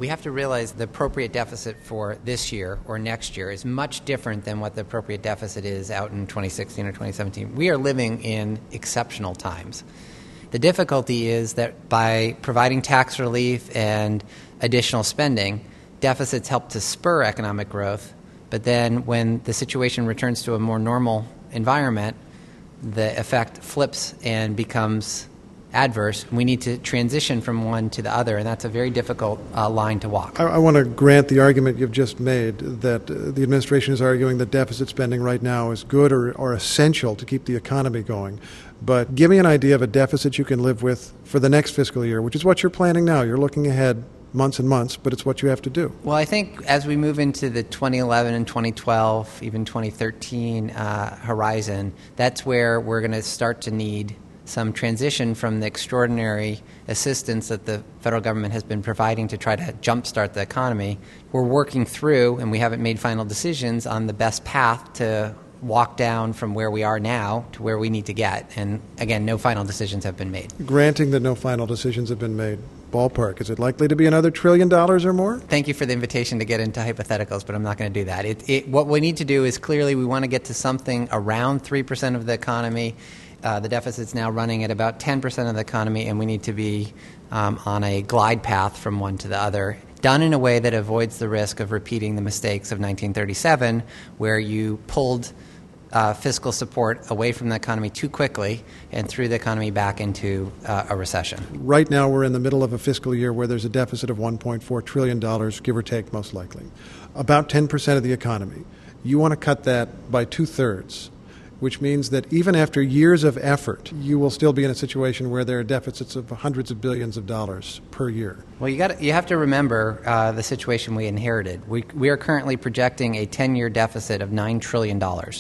we have to realize the appropriate deficit for this year or next year is much different than what the appropriate deficit is out in 2016 or 2017. We are living in exceptional times. The difficulty is that by providing tax relief and additional spending, deficits help to spur economic growth, but then when the situation returns to a more normal environment, the effect flips and becomes adverse. We need to transition from one to the other, and that's a very difficult line to walk. I want to grant the argument you've just made that the administration is arguing that deficit spending right now is good or essential to keep the economy going. But give me an idea of a deficit you can live with for the next fiscal year, which is what you're planning now. You're looking ahead months and months, but it's what you have to do. Well, I think as we move into the 2011 and 2012, even 2013 horizon, that's where we're going to start to need some transition from the extraordinary assistance that the federal government has been providing to try to jumpstart the economy. We're working through, and we haven't made final decisions on the best path to walk down from where we are now to where we need to get. And again, no final decisions have been made. Granting that no final decisions have been made, ballpark, is it likely to be another $1 trillion or more? Thank you for the invitation to get into hypotheticals, but I'm not going to do that. What we need to do is clearly we want to get to something around 3% of the economy. The deficit's now running at about 10% of the economy, and we need to be on a glide path from one to the other, done in a way that avoids the risk of repeating the mistakes of 1937, where you pulled fiscal support away from the economy too quickly and threw the economy back into a recession. Right now we're in the middle of a fiscal year where there's a deficit of $1.4 trillion, give or take, most likely. About 10% of the economy. You want to cut that by 2/3. Which means that even after years of effort, you will still be in a situation where there are deficits of hundreds of billions of dollars per year. Well, you have to remember the situation we inherited. We are currently projecting a 10-year deficit of $9 trillion.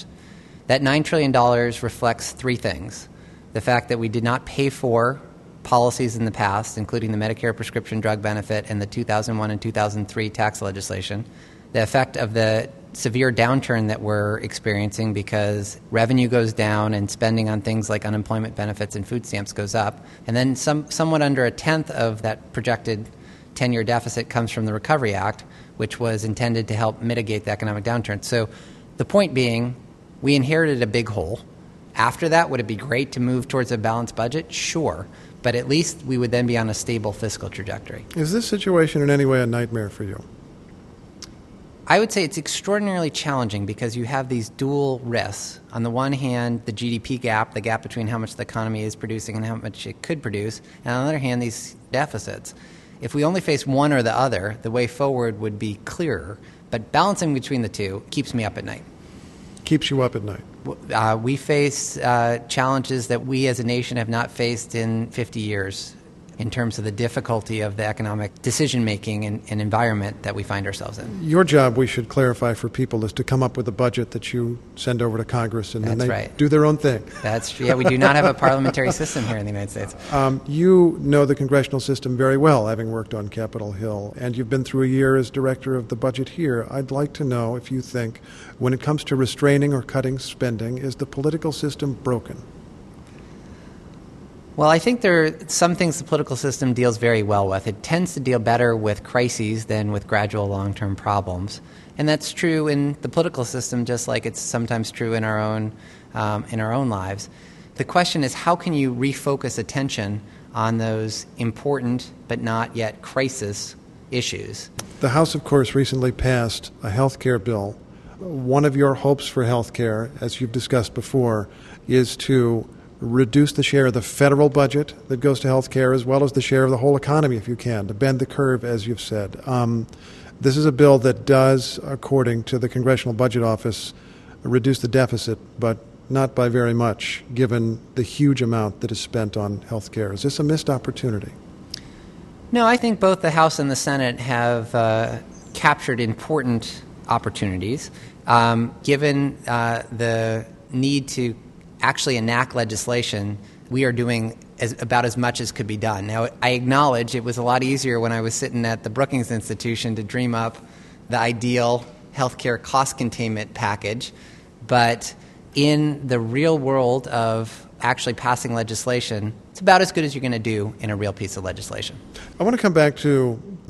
That $9 trillion reflects three things. The fact that we did not pay for policies in the past, including the Medicare prescription drug benefit and the 2001 and 2003 tax legislation. The effect of the severe downturn that we're experiencing because revenue goes down and spending on things like unemployment benefits and food stamps goes up. And then somewhat under a tenth of that projected 10-year deficit comes from the Recovery Act, which was intended to help mitigate the economic downturn. So the point being, we inherited a big hole. After that, would it be great to move towards a balanced budget? Sure. But at least we would then be on a stable fiscal trajectory. Is this situation in any way a nightmare for you? I would say it's extraordinarily challenging because you have these dual risks. On the one hand, the GDP gap, the gap between how much the economy is producing and how much it could produce, and on the other hand, these deficits. If we only face one or the other, the way forward would be clearer, but balancing between the two keeps me up at night. Keeps you up at night? We face challenges that we as a nation have not faced in 50 years. In terms of the difficulty of the economic decision-making and environment that we find ourselves in. Your job, we should clarify for people, is to come up with a budget that you send over to Congress and then they do their own thing. We do not have a parliamentary system here in the United States. You know the congressional system very well, having worked on Capitol Hill, and you've been through a year as director of the budget here. I'd like to know if you think, when it comes to restraining or cutting spending, is the political system broken? Well, I think there are some things the political system deals very well with. It tends to deal better with crises than with gradual long-term problems. And that's true in the political system, just like it's sometimes true in our own lives. The question is, how can you refocus attention on those important but not yet crisis issues? The House, of course, recently passed a health care bill. One of your hopes for health care, as you've discussed before, is to reduce the share of the federal budget that goes to health care as well as the share of the whole economy, if you can, to bend the curve, as you've said. This is a bill that does, according to the Congressional Budget Office, reduce the deficit, but not by very much, given the huge amount that is spent on health care. Is this a missed opportunity? No, I think both the House and the Senate have captured important opportunities. Given the need to actually enact legislation, we are doing about as much as could be done. Now, I acknowledge it was a lot easier when I was sitting at the Brookings Institution to dream up the ideal healthcare cost containment package, but in the real world of actually passing legislation, it's about as good as you're going to do in a real piece of legislation. I want to come back to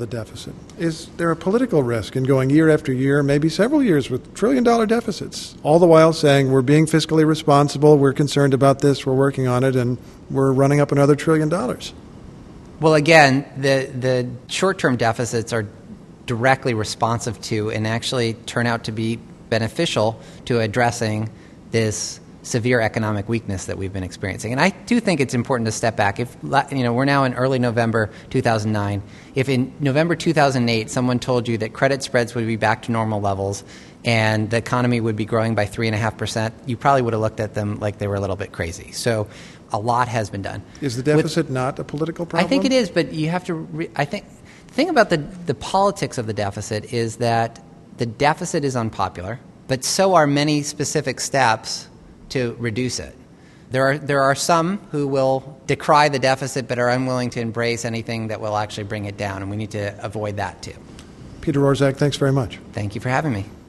the deficit? Is there a political risk in going year after year, maybe several years, with trillion-dollar deficits, all the while saying we're being fiscally responsible, we're concerned about this, we're working on it, and we're running up another $1 trillion? Well, again, the short-term deficits are directly responsive to and actually turn out to be beneficial to addressing this severe economic weakness that we've been experiencing. And I do think it's important to step back. If we're now in early November 2009. If in November 2008 someone told you that credit spreads would be back to normal levels and the economy would be growing by 3.5%, you probably would have looked at them like they were a little bit crazy. So a lot has been done. Is the deficit not a political problem? I think it is, but you have to I think the thing about the politics of the deficit is that the deficit is unpopular, but so are many specific steps to reduce it. There are some who will decry the deficit but are unwilling to embrace anything that will actually bring it down, and we need to avoid that too. Peter Orszag, thanks very much. Thank you for having me.